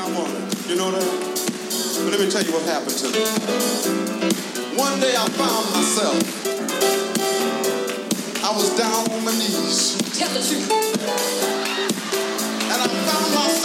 I wanted. You know that? But let me tell you what happened to me. One day I found myself. I was down on my knees. Tell the truth. And I found myself